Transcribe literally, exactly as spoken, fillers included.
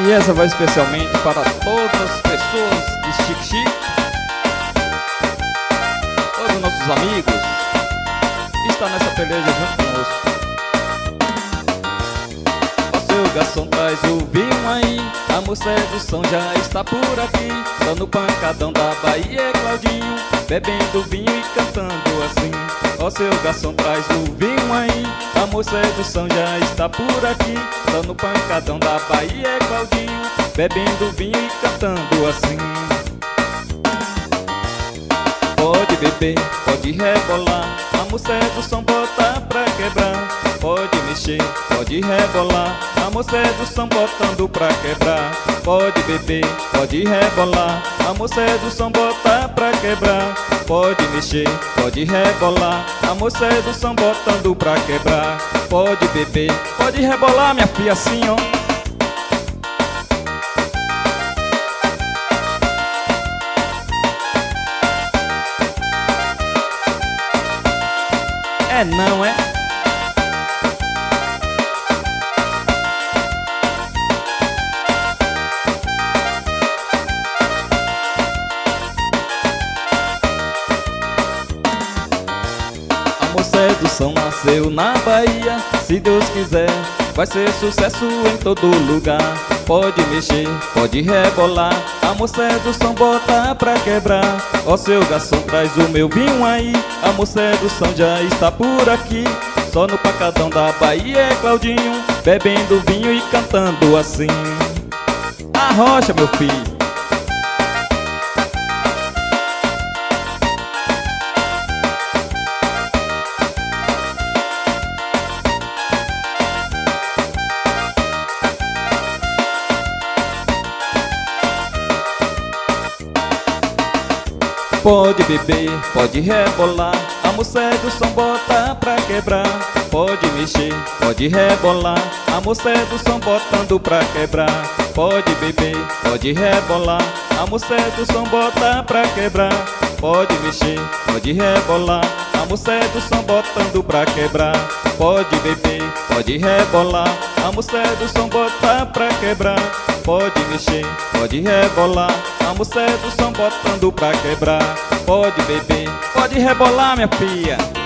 E essa vai especialmente para todas as pessoas de Xique-Xique, todos os nossos amigos que estão nessa peleja junto conosco. Ó seu garçom, traz o vinho aí, a moça do som já está por aqui. Só no pancadão da Bahia é Claudinho, bebendo vinho e cantando assim. Ó seu garçom, traz o vinho aí, a moça do som já está por aqui. Só no pancadão da Bahia é Claudinho, bebendo vinho e cantando assim. Pode beber, pode rebolar, a moça do som bota pra quebrar. Pode mexer, pode rebolar, a moça do som botando pra quebrar. Pode beber, pode rebolar, a moça do som bota pra quebrar. Pode mexer, pode rebolar, a moça do som botando pra quebrar. Pode beber, pode rebolar, minha filha, assim ó. É não, é? A moça do som nasceu na Bahia, se Deus quiser vai ser sucesso em todo lugar. Pode mexer, pode rebolar, a moça do som bota pra quebrar. Ó seu garçom, traz o meu vinho aí, a moça do som já está por aqui. Só no pancadão da Bahia é Claudinho, bebendo vinho e cantando assim. Arrocha, meu filho. Pode beber, pode rebolar, a moça do som bota pra quebrar. Pode mexer, pode rebolar, a moça do som botando pra quebrar. Pode beber, pode rebolar, a moça do som bota pra quebrar. Pode mexer, pode rebolar, a moça do som botando pra quebrar. Pode beber, pode rebolar, a moça do som bota pra quebrar. Pode mexer, pode rebolar, a moça do som botando pra quebrar. Pode beber, pode rebolar, minha filha.